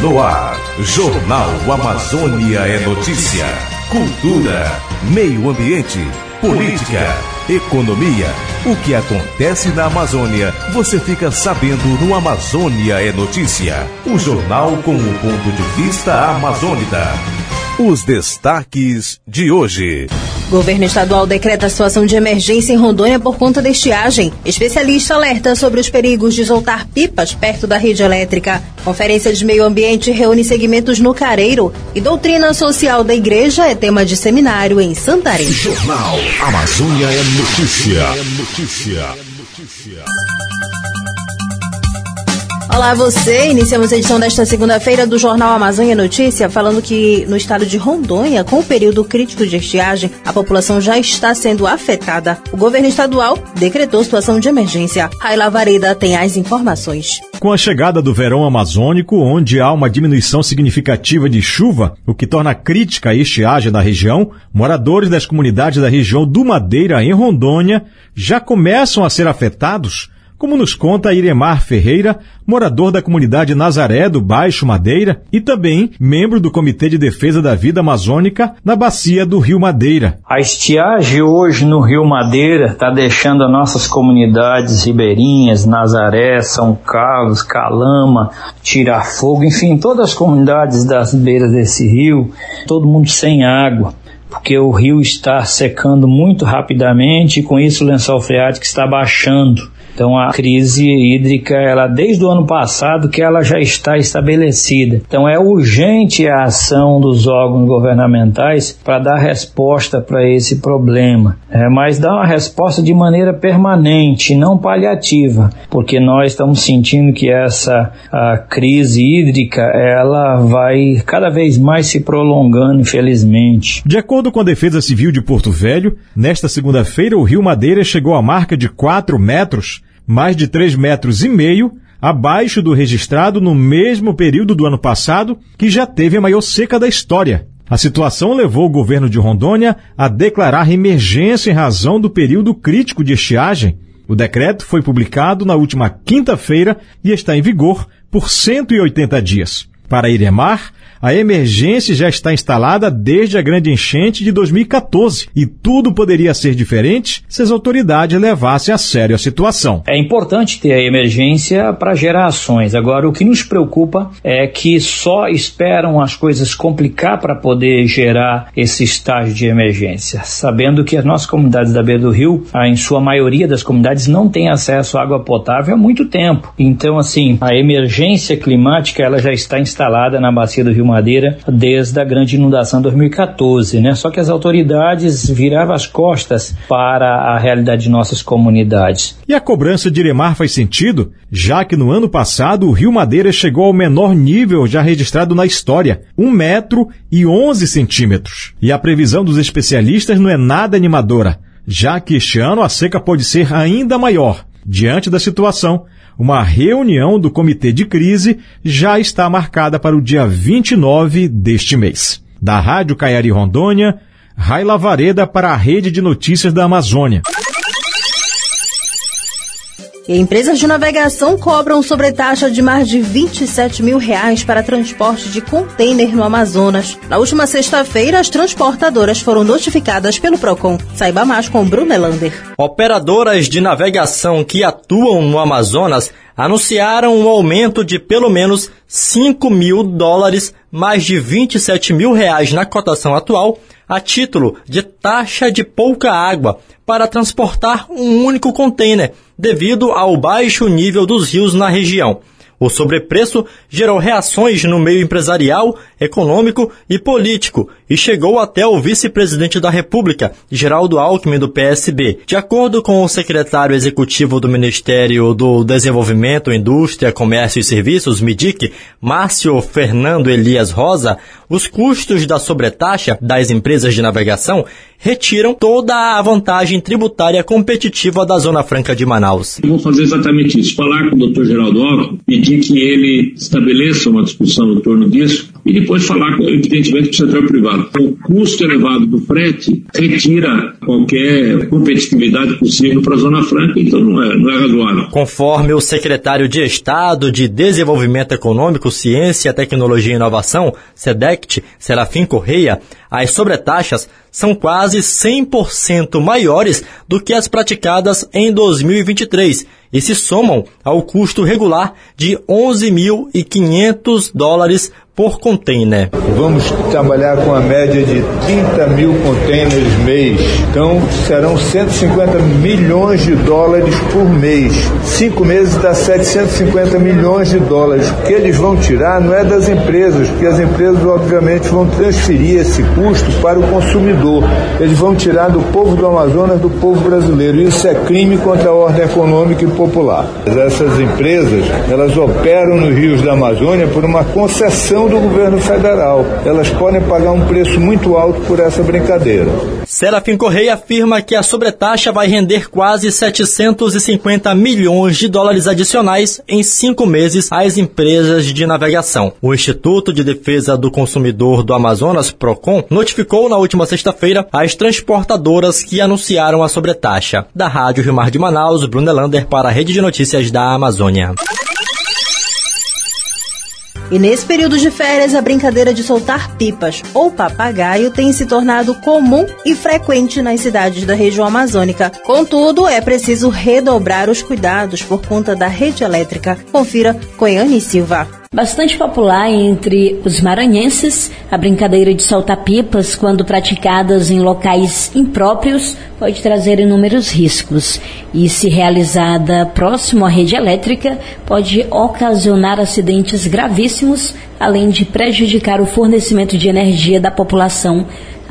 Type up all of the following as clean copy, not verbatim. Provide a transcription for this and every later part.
No ar, Jornal Amazônia é notícia. Cultura, meio ambiente, política, economia. O que acontece na Amazônia, você fica sabendo no Amazônia é Notícia. O jornal com o ponto de vista amazônida. Os destaques de hoje. Governo estadual decreta situação de emergência em Rondônia por conta da estiagem. Especialista alerta sobre os perigos de soltar pipas perto da rede elétrica. Conferência de Meio Ambiente reúne segmentos no Careiro. E doutrina social da igreja é tema de seminário em Santarém. Jornal Amazônia é Notícia. Olá você, iniciamos a edição desta segunda-feira do Jornal Amazônia Notícia, falando que no estado de Rondônia, com o período crítico de estiagem, a população já está sendo afetada. O governo estadual decretou situação de emergência. Raila Vareda tem as informações. Com a chegada do verão amazônico, onde há uma diminuição significativa de chuva, o que torna crítica a estiagem na região, moradores das comunidades da região do Madeira, em Rondônia, já começam a ser afetados, como nos conta Iremar Ferreira, morador da comunidade Nazaré do Baixo Madeira e também membro do Comitê de Defesa da Vida Amazônica na bacia do Rio Madeira. A estiagem hoje no Rio Madeira está deixando as nossas comunidades ribeirinhas, Nazaré, São Carlos, Calama, Tirafogo, enfim, todas as comunidades das beiras desse rio, todo mundo sem água, porque o rio está secando muito rapidamente e com isso o lençol freático está baixando. Então a crise hídrica, ela desde o ano passado que ela já está estabelecida. Então é urgente a ação dos órgãos governamentais para dar resposta para esse problema. Mas dar uma resposta de maneira permanente, não paliativa, porque nós estamos sentindo que a crise hídrica, ela vai cada vez mais se prolongando, infelizmente. De acordo com a Defesa Civil de Porto Velho, nesta segunda-feira o Rio Madeira chegou à marca de 4 metros, mais de 3,5 metros, abaixo do registrado no mesmo período do ano passado, que já teve a maior seca da história. A situação levou o governo de Rondônia a declarar emergência em razão do período crítico de estiagem. O decreto foi publicado na última quinta-feira e está em vigor por 180 dias. Para Iremar, a emergência já está instalada desde a grande enchente de 2014 e tudo poderia ser diferente se as autoridades levassem a sério a situação. É importante ter a emergência para gerar ações. Agora, o que nos preocupa é que só esperam as coisas complicar para poder gerar esse estágio de emergência, sabendo que as nossas comunidades da beira do rio, em sua maioria das comunidades, não têm acesso à água potável há muito tempo. Então, assim, a emergência climática ela já está instalada na bacia do Rio Madeira desde a grande inundação de 2014, né? Só que as autoridades viravam as costas para a realidade de nossas comunidades. E a cobrança de Iremar faz sentido, já que no ano passado o Rio Madeira chegou ao menor nível já registrado na história, 1,11 metro. E a previsão dos especialistas não é nada animadora, já que este ano a seca pode ser ainda maior. Diante da situação, uma reunião do Comitê de Crise já está marcada para o dia 29 deste mês. Da Rádio Caiari Rondônia, Raila Vareda para a Rede de Notícias da Amazônia. E empresas de navegação cobram sobretaxa de mais de R$27 mil para transporte de contêiner no Amazonas. Na última sexta-feira, as transportadoras foram notificadas pelo Procon. Saiba mais com Bruno Elander. Operadoras de navegação que atuam no Amazonas anunciaram um aumento de pelo menos $5 mil, mais de R$27 mil na cotação atual, a título de taxa de pouca água para transportar um único contêiner, devido ao baixo nível dos rios na região. O sobrepreço gerou reações no meio empresarial, econômico e político e chegou até o vice-presidente da República, Geraldo Alckmin, do PSB. De acordo com o secretário executivo do Ministério do Desenvolvimento, Indústria, Comércio e Serviços, MIDIC, Márcio Fernando Elias Rosa, Os custos da sobretaxa das empresas de navegação retiram toda a vantagem tributária competitiva da Zona Franca de Manaus. Eu vou fazer exatamente isso, falar com o Dr. Geraldo Alckmin, pedir que ele estabeleça uma discussão em torno disso e depois falar, evidentemente, com o setor privado. O custo elevado do frete retira qualquer competitividade possível para a Zona Franca, então não é razoável. Conforme o secretário de Estado de Desenvolvimento Econômico, Ciência, Tecnologia e Inovação, SEDECT, Serafim Correia, as sobretaxas são quase 100% maiores do que as praticadas em 2023 e se somam ao custo regular de $11.500 por container. Vamos trabalhar com a média de 30 mil containers mês. Então, serão $150 milhões por mês. 5 meses dá $750 milhões. O que eles vão tirar não é das empresas, porque as empresas, obviamente, vão transferir esse custo para o consumidor. Eles vão tirar do povo do Amazonas, do povo brasileiro. Isso é crime contra a ordem econômica e popular. Essas empresas, elas operam nos rios da Amazônia por uma concessão do governo federal. Elas podem pagar um preço muito alto por essa brincadeira. Serafim Correia afirma que a sobretaxa vai render quase $750 milhões adicionais em 5 meses às empresas de navegação. O Instituto de Defesa do Consumidor do Amazonas, PROCON, notificou na última sexta-feira as transportadoras que anunciaram a sobretaxa. Da Rádio Rio Mar de Manaus, Bruno Elander para a Rede de Notícias da Amazônia. E nesse período de férias, a brincadeira de soltar pipas ou papagaio tem se tornado comum e frequente nas cidades da região amazônica. Contudo, é preciso redobrar os cuidados por conta da rede elétrica. Confira com Yane Silva. Bastante popular entre os maranhenses, a brincadeira de soltar pipas, quando praticadas em locais impróprios, pode trazer inúmeros riscos. E se realizada próximo à rede elétrica, pode ocasionar acidentes gravíssimos, além de prejudicar o fornecimento de energia da população,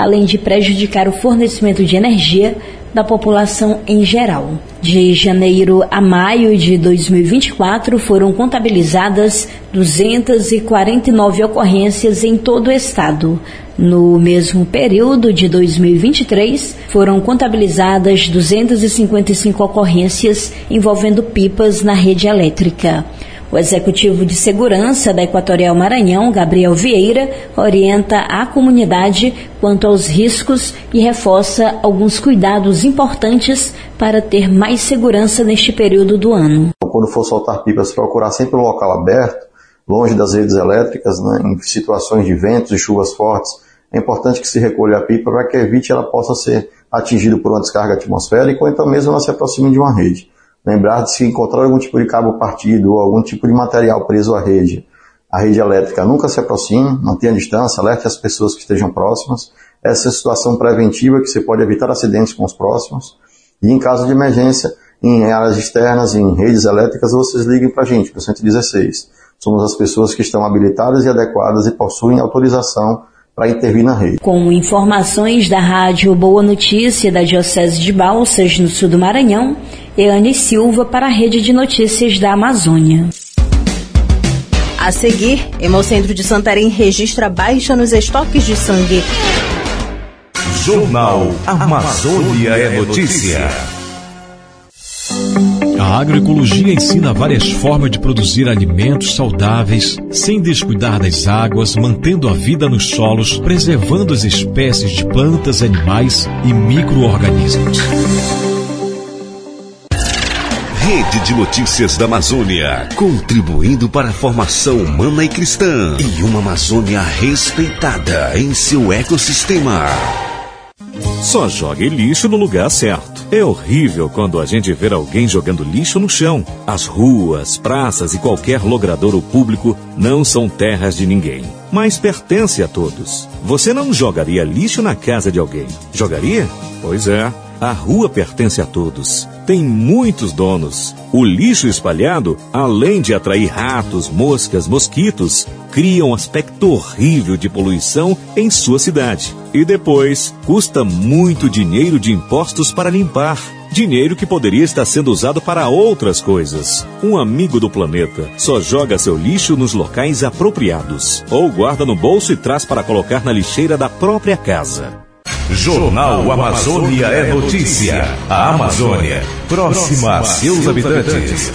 da população em geral. De janeiro a maio de 2024, foram contabilizadas 249 ocorrências em todo o estado. No mesmo período de 2023, foram contabilizadas 255 ocorrências envolvendo pipas na rede elétrica. O executivo de segurança da Equatorial Maranhão, Gabriel Vieira, orienta a comunidade quanto aos riscos e reforça alguns cuidados importantes para ter mais segurança neste período do ano. Quando for soltar pipas, procurar sempre um local aberto, longe das redes elétricas, né, em situações de ventos e chuvas fortes. É importante que se recolha a pipa para que evite ela possa ser atingida por uma descarga atmosférica ou então mesmo ela se aproxime de uma rede. Lembrar de se encontrar algum tipo de cabo partido ou algum tipo de material preso à rede elétrica, nunca se aproxime, mantenha a distância, alerte as pessoas que estejam próximas. Essa é a situação preventiva que você pode evitar acidentes com os próximos. E em caso de emergência, em áreas externas, em redes elétricas, vocês liguem para a gente, para o 116. Somos as pessoas que estão habilitadas e adequadas e possuem autorização para intervir na rede. Com informações da Rádio Boa Notícia da Diocese de Balsas, no sul do Maranhão, Yane Silva para a Rede de Notícias da Amazônia. A seguir, Hemocentro de Santarém registra baixa nos estoques de sangue. Jornal Amazônia é Notícia. A agroecologia ensina várias formas de produzir alimentos saudáveis, sem descuidar das águas, mantendo a vida nos solos, preservando as espécies de plantas, animais e micro-organismos. Rede de Notícias da Amazônia, contribuindo para a formação humana e cristã e uma Amazônia respeitada em seu ecossistema. Só jogue lixo no lugar certo. É horrível quando a gente vê alguém jogando lixo no chão. As ruas, praças e qualquer logradouro público não são terras de ninguém, mas pertence a todos. Você não jogaria lixo na casa de alguém, jogaria? Pois é. A rua pertence a todos. Tem muitos donos. O lixo espalhado, além de atrair ratos, moscas, mosquitos, cria um aspecto horrível de poluição em sua cidade. E depois, custa muito dinheiro de impostos para limpar. Dinheiro que poderia estar sendo usado para outras coisas. Um amigo do planeta só joga seu lixo nos locais apropriados. Ou guarda no bolso e traz para colocar na lixeira da própria casa. Jornal Amazônia é notícia. A Amazônia, próxima a seus habitantes.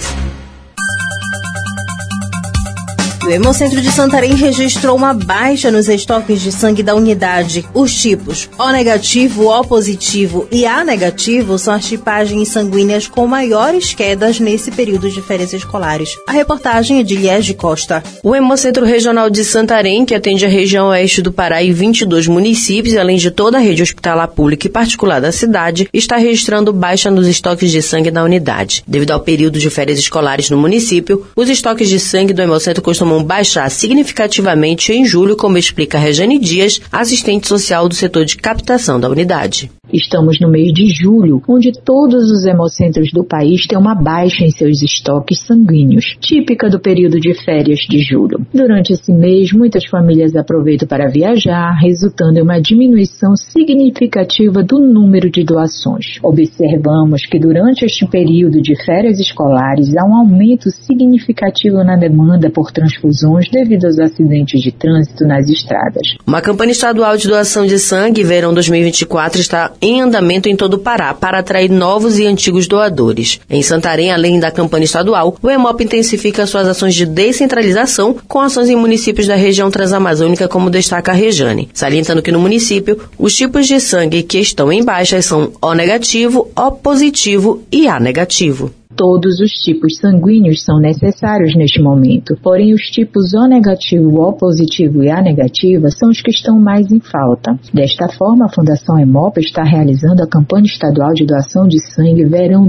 O Hemocentro de Santarém registrou uma baixa nos estoques de sangue da unidade. Os tipos O negativo, O positivo e A negativo são as tipagens sanguíneas com maiores quedas nesse período de férias escolares. A reportagem é de Liege Costa. O Hemocentro Regional de Santarém, que atende a região oeste do Pará e 22 municípios, além de toda a rede hospitalar pública e particular da cidade, está registrando baixa nos estoques de sangue da unidade. Devido ao período de férias escolares no município, os estoques de sangue do Hemocentro costumam baixar significativamente em julho, como explica Rejane Dias, assistente social do setor de captação da unidade. Estamos no mês de julho, onde todos os hemocentros do país têm uma baixa em seus estoques sanguíneos, típica do período de férias de julho. Durante esse mês, muitas famílias aproveitam para viajar, resultando em uma diminuição significativa do número de doações. Observamos que durante este período de férias escolares há um aumento significativo na demanda por transfusões devido aos acidentes de trânsito nas estradas. Uma campanha estadual de doação de sangue verão 2024 está em andamento em todo o Pará para atrair novos e antigos doadores. Em Santarém, além da campanha estadual, o Hemop intensifica suas ações de descentralização com ações em municípios da região transamazônica, como destaca a Rejane, salientando que no município, os tipos de sangue que estão em baixa são O negativo, O positivo e A negativo. Todos os tipos sanguíneos são necessários neste momento, porém os tipos O negativo, O positivo e A negativa são os que estão mais em falta. Desta forma, a Fundação Hemop está realizando a campanha estadual de doação de sangue verão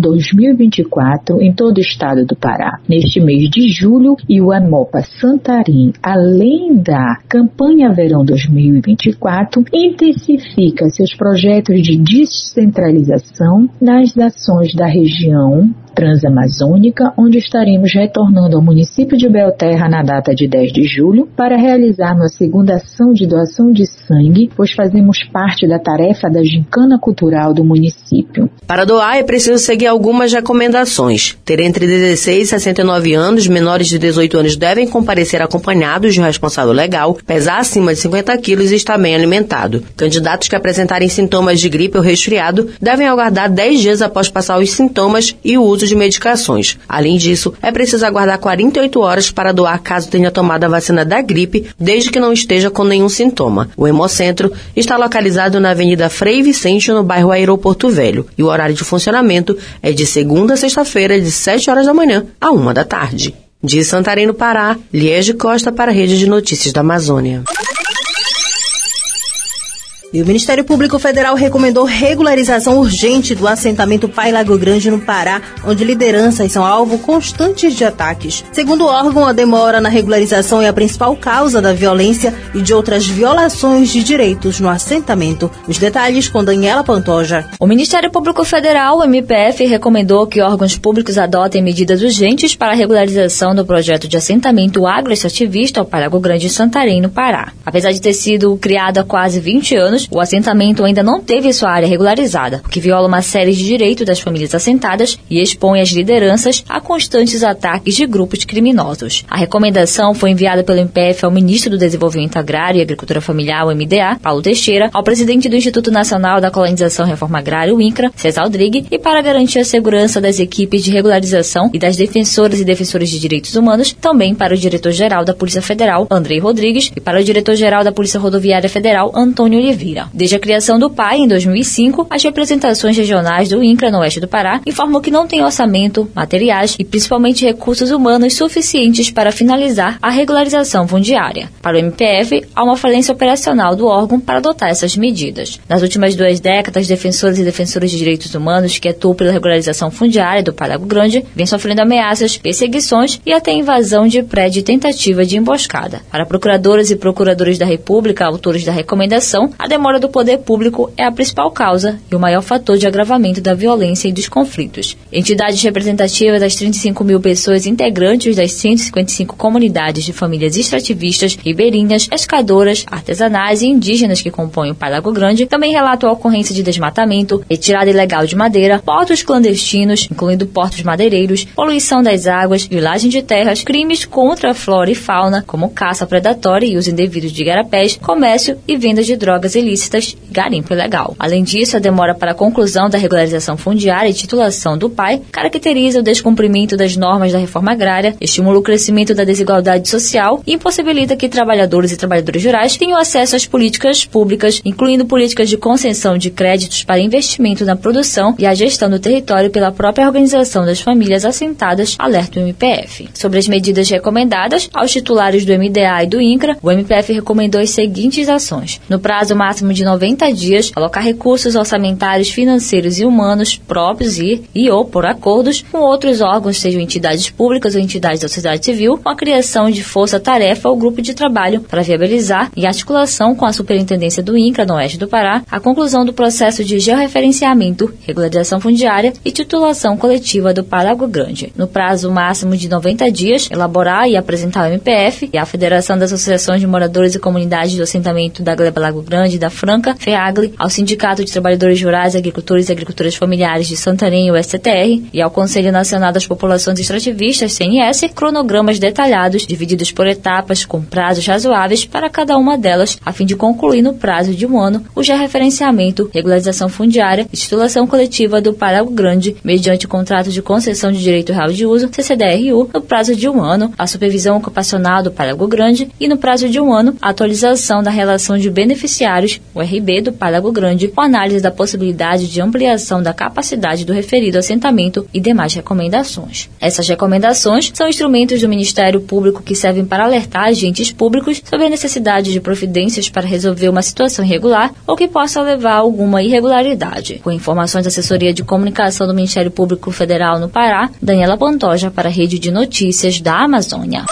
2024 em todo o estado do Pará. Neste mês de julho, e o Hemopa Santarém, além da campanha verão 2024, intensifica seus projetos de descentralização nas ações da região transamazônica, onde estaremos retornando ao município de Belterra na data de 10 de julho para realizar uma segunda ação de doação de sangue, pois fazemos parte da tarefa da gincana cultural do município. Para doar é preciso seguir algumas recomendações. Ter entre 16 e 69 anos, menores de 18 anos devem comparecer acompanhados de um responsável legal, pesar acima de 50 quilos e estar bem alimentado. Candidatos que apresentarem sintomas de gripe ou resfriado devem aguardar 10 dias após passar os sintomas e o uso de medicações. Além disso, é preciso aguardar 48 horas para doar caso tenha tomado a vacina da gripe, desde que não esteja com nenhum sintoma. O Hemocentro está localizado na Avenida Frei Vicente, no bairro Aeroporto Velho, e o horário de funcionamento é de segunda a sexta-feira, de 7 horas da manhã a 1 da tarde. De Santarém, no Pará, Liege Costa para a Rede de Notícias da Amazônia. E o Ministério Público Federal recomendou regularização urgente do assentamento Pai Lago Grande, no Pará, onde lideranças são alvo constantes de ataques. Segundo o órgão, a demora na regularização é a principal causa da violência e de outras violações de direitos no assentamento. Os detalhes com Daniela Pantoja. O Ministério Público Federal, o MPF, recomendou que órgãos públicos adotem medidas urgentes para a regularização do projeto de assentamento agroextrativista ao Pai Lago Grande, em Santarém, no Pará. Apesar de ter sido criado há quase 20 anos, o assentamento ainda não teve sua área regularizada, o que viola uma série de direitos das famílias assentadas e expõe as lideranças a constantes ataques de grupos criminosos. A recomendação foi enviada pelo MPF ao ministro do Desenvolvimento Agrário e Agricultura Familiar, o MDA, Paulo Teixeira, ao presidente do Instituto Nacional da Colonização e Reforma Agrária, o INCRA, César Aldrigue, e para garantir a segurança das equipes de regularização e das defensoras e defensores de direitos humanos, também para o diretor-geral da Polícia Federal, Andrei Rodrigues, e para o diretor-geral da Polícia Rodoviária Federal, Antônio Oliveira. Desde a criação do PAI, em 2005, as representações regionais do INCRA no oeste do Pará informam que não tem orçamento, materiais e principalmente recursos humanos suficientes para finalizar a regularização fundiária. Para o MPF, há uma falência operacional do órgão para adotar essas medidas. Nas últimas 2 décadas, defensores e defensores de direitos humanos que atuam pela regularização fundiária do Pai Lago Grande vêm sofrendo ameaças, perseguições e até invasão de prédio e tentativa de emboscada. Para procuradoras e procuradores da República, autores da recomendação, a demora demora do poder público é a principal causa e o maior fator de agravamento da violência e dos conflitos. Entidades representativas das 35 mil pessoas integrantes das 155 comunidades de famílias extrativistas, ribeirinhas, pescadoras, artesanais e indígenas que compõem o Pai Lago Grande também relatam a ocorrência de desmatamento, retirada ilegal de madeira, portos clandestinos, incluindo portos madeireiros, poluição das águas, violagem de terras, crimes contra a flora e fauna, como caça predatória e uso indevido de igarapés, comércio e venda de drogas ilícitas e garimpo ilegal. Além disso, a demora para a conclusão da regularização fundiária e titulação do PAI caracteriza o descumprimento das normas da reforma agrária, estimula o crescimento da desigualdade social e impossibilita que trabalhadores e trabalhadoras rurais tenham acesso às políticas públicas, incluindo políticas de concessão de créditos para investimento na produção e a gestão do território pela própria organização das famílias assentadas, alerta o MPF. Sobre as medidas recomendadas aos titulares do MDA e do INCRA, o MPF recomendou as seguintes ações. No prazo máximo de 90 dias, alocar recursos orçamentários, financeiros e humanos próprios e ou por acordos com outros órgãos, sejam entidades públicas ou entidades da sociedade civil, com a criação de força-tarefa ou grupo de trabalho para viabilizar, em articulação com a Superintendência do INCRA no Oeste do Pará, a conclusão do processo de georreferenciamento, regularização fundiária e titulação coletiva do Pai Lago Grande. No prazo máximo de 90 dias, elaborar e apresentar ao MPF e à Federação das Associações de Moradores e Comunidades do Assentamento da Gleba Lago Grande e da Franca, FEAGLE, ao Sindicato de Trabalhadores Rurais, Agricultores e Agricultoras Familiares de Santarém, o STR, e ao Conselho Nacional das Populações Extrativistas, CNS, cronogramas detalhados, divididos por etapas, com prazos razoáveis para cada uma delas, a fim de concluir no prazo de 1 ano o georreferenciamento, regularização fundiária e titulação coletiva do Pai Lago Grande, mediante contrato de concessão de direito real de uso, CCDRU, no prazo de 1 ano, a supervisão ocupacional do Pai Lago Grande e, no prazo de 1 ano, a atualização da relação de beneficiários, o RB do Pai Lago Grande, com análise da possibilidade de ampliação da capacidade do referido assentamento e demais recomendações. Essas recomendações são instrumentos do Ministério Público que servem para alertar agentes públicos sobre a necessidade de providências para resolver uma situação irregular ou que possa levar a alguma irregularidade. Com informações da Assessoria de Comunicação do Ministério Público Federal no Pará, Daniela Pantoja para a Rede de Notícias da Amazônia.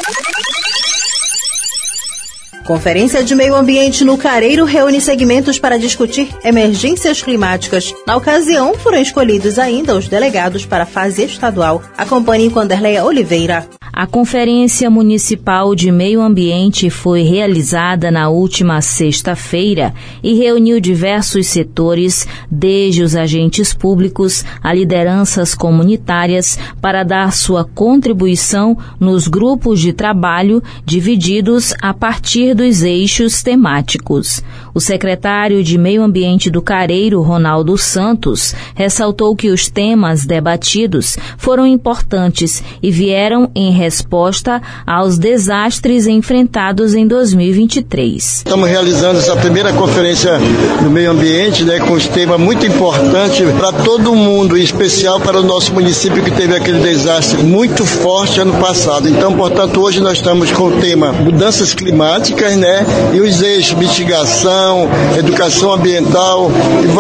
Conferência de Meio Ambiente no Careiro reúne segmentos para discutir emergências climáticas. Na ocasião, foram escolhidos ainda os delegados para a fase estadual. Acompanhe com Anderleia Oliveira. A Conferência Municipal de Meio Ambiente foi realizada na última sexta-feira e reuniu diversos setores, desde os agentes públicos a lideranças comunitárias, para dar sua contribuição nos grupos de trabalho divididos a partir dos eixos temáticos. O secretário de Meio Ambiente do Careiro, Ronaldo Santos, ressaltou que os temas debatidos foram importantes e vieram em resposta aos desastres enfrentados em 2023. Estamos realizando essa primeira conferência do meio ambiente, com um tema muito importante para todo mundo, em especial para o nosso município que teve aquele desastre muito forte ano passado. Então, portanto, hoje nós estamos com o tema mudanças climáticas, e os eixos mitigação, educação ambiental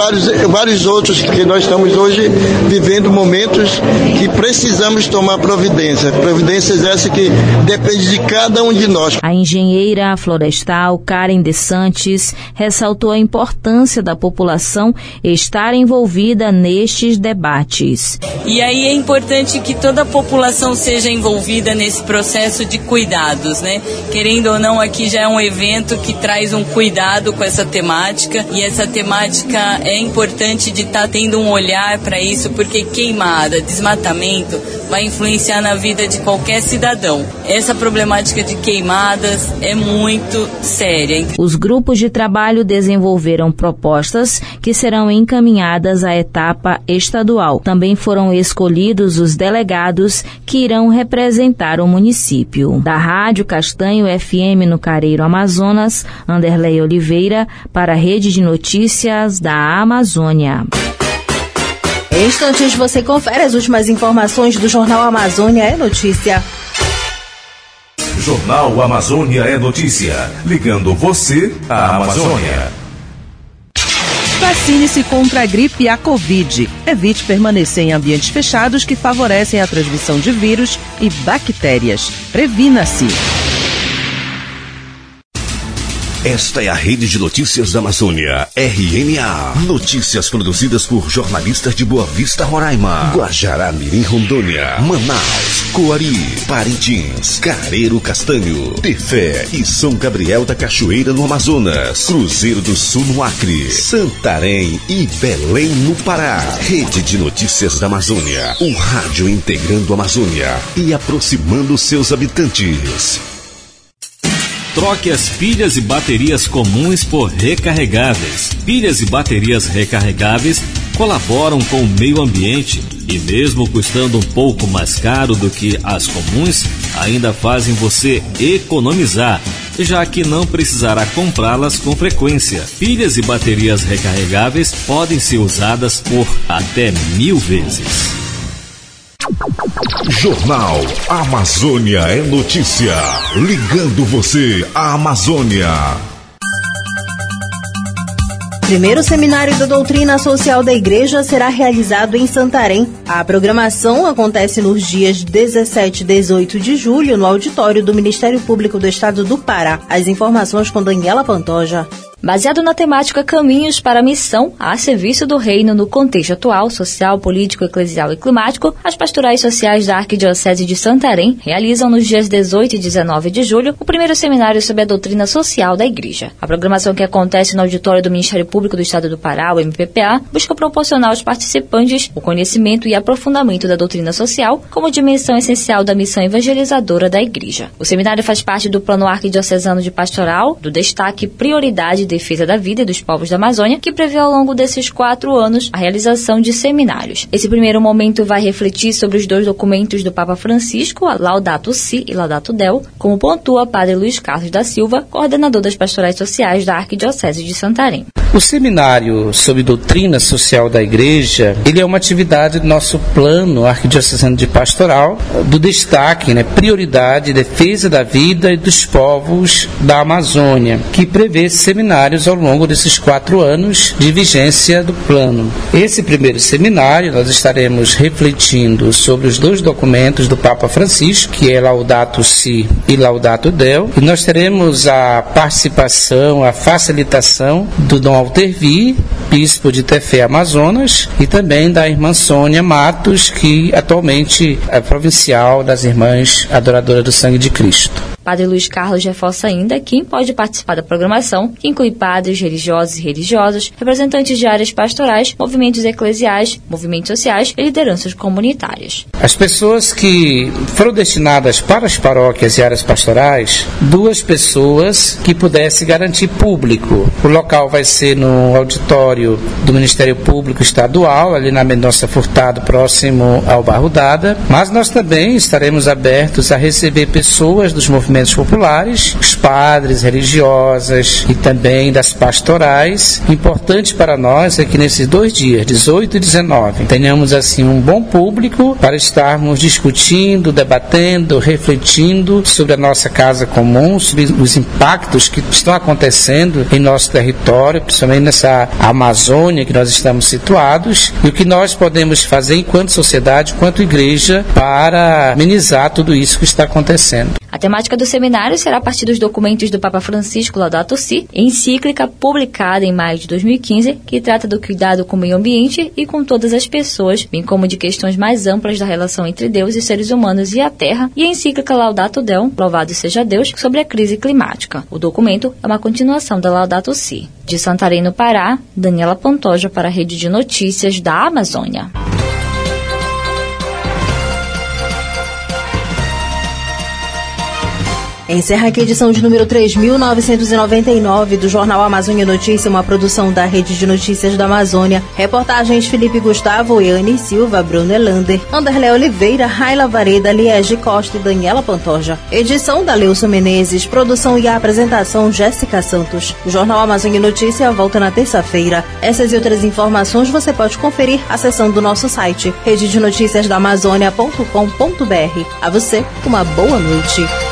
e vários outros que nós estamos hoje vivendo momentos que precisamos tomar providência. Providências essas que dependem de cada um de nós. A engenheira florestal Karen de Santos ressaltou a importância da população estar envolvida nestes debates. E aí é importante que toda a população seja envolvida nesse processo de cuidados, Querendo ou não, aqui já é um evento que traz um cuidado com essa temática, e essa temática é importante de estar tendo um olhar para isso, porque queimada, desmatamento vai influenciar na vida de qualquer cidadão. Essa problemática de queimadas é muito séria. Os grupos de trabalho desenvolveram propostas que serão encaminhadas à etapa estadual. Também foram escolhidos os delegados que irão representar o município. Da Rádio Castanho FM no Careiro, Amazonas, Anderleia Oliveira para a Rede de Notícias da Amazônia. Em instantes você confere as últimas informações do Jornal Amazônia é Notícia. Jornal Amazônia é Notícia, ligando você à Amazônia. Vacine-se contra a gripe e a Covid. Evite permanecer em ambientes fechados que favorecem a transmissão de vírus e bactérias. Previna-se. Esta é a Rede de Notícias da Amazônia, RNA. Notícias produzidas por jornalistas de Boa Vista, Roraima, Guajará-Mirim, Rondônia, Manaus, Coari, Parintins, Careiro Castanho, Tefé e São Gabriel da Cachoeira, no Amazonas, Cruzeiro do Sul, no Acre, Santarém e Belém, no Pará. Rede de Notícias da Amazônia, um rádio integrando a Amazônia e aproximando seus habitantes. Troque as pilhas e baterias comuns por recarregáveis. Pilhas e baterias recarregáveis colaboram com o meio ambiente e, mesmo custando um pouco mais caro do que as comuns, ainda fazem você economizar, já que não precisará comprá-las com frequência. Pilhas e baterias recarregáveis podem ser usadas por até 1000 vezes. Jornal Amazônia é notícia. Ligando você à Amazônia. Primeiro seminário da doutrina social da Igreja será realizado em Santarém. A programação acontece nos dias 17 e 18 de julho no auditório do Ministério Público do Estado do Pará. As informações com Daniela Pantoja. Baseado na temática Caminhos para a Missão a Serviço do Reino no contexto atual, social, político, eclesial e climático, as pastorais sociais da Arquidiocese de Santarém realizam nos dias 18 e 19 de julho o primeiro seminário sobre a doutrina social da Igreja. A programação, que acontece no auditório do Ministério Público do Estado do Pará, o MPPA, busca proporcionar aos participantes o conhecimento e aprofundamento da doutrina social como dimensão essencial da missão evangelizadora da Igreja. O seminário faz parte do Plano Arquidiocesano de Pastoral, do Destaque Prioridade Defesa da Vida e dos Povos da Amazônia, que prevê ao longo desses 4 anos a realização de seminários. Esse primeiro momento vai refletir sobre os 2 documentos do Papa Francisco, a Laudato Si e Laudato Deo, como pontua Padre Luiz Carlos da Silva, coordenador das pastorais sociais da Arquidiocese de Santarém. O seminário sobre doutrina social da Igreja, ele é uma atividade do nosso plano arquidiocesano de pastoral, do destaque, prioridade, defesa da vida e dos povos da Amazônia, que prevê seminários ao longo desses 4 anos de vigência do plano. Esse primeiro seminário, nós estaremos refletindo sobre os 2 documentos do Papa Francisco, que é Laudato Si e Laudato Deo, e nós teremos a participação, a facilitação do Dom Altervi, bispo de Tefé, Amazonas, e também da irmã Sônia Matos, que atualmente é provincial das Irmãs Adoradoras do Sangue de Cristo. Padre Luiz Carlos reforça ainda quem pode participar da programação, que inclui padres, religiosos e religiosas, representantes de áreas pastorais, movimentos eclesiais, movimentos sociais e lideranças comunitárias. As pessoas que foram destinadas para as paróquias e áreas pastorais, 2 pessoas que pudesse garantir público. O local vai ser no auditório do Ministério Público Estadual, ali na Mendonça Furtado, próximo ao Barro Dada, mas nós também estaremos abertos a receber pessoas dos movimentos populares, os padres, religiosas e também das pastorais. Importante para nós é que nesses 2 dias, 18 e 19, tenhamos assim um bom público para estarmos discutindo, debatendo, refletindo sobre a nossa casa comum, sobre os impactos que estão acontecendo em nosso território, principalmente nessa Amazônia que nós estamos situados, e o que nós podemos fazer enquanto sociedade, enquanto igreja, para amenizar tudo isso que está acontecendo. A temática do seminário será a partir dos documentos do Papa Francisco Laudato Si, encíclica publicada em maio de 2015, que trata do cuidado com o meio ambiente e com todas as pessoas, bem como de questões mais amplas da relação entre Deus e seres humanos e a Terra, e a encíclica Laudato Deo, Louvado seja Deus, sobre a crise climática. O documento é uma continuação da Laudato Si. De Santarém, no Pará, Daniela Pantoja para a Rede de Notícias da Amazônia. Encerra aqui a edição de número 3.999 do Jornal Amazônia Notícia, uma produção da Rede de Notícias da Amazônia. Reportagens Felipe Gustavo, Yane Silva, Bruno Elander, Anderlé Oliveira, Raila Vareda, Liege Costa e Daniela Pantoja. Edição da Leuson Menezes, produção e apresentação Jéssica Santos. O Jornal Amazônia Notícia volta na terça-feira. Essas e outras informações você pode conferir acessando o nosso site rededenoticiasdaamazônia.com.br. A você, uma boa noite.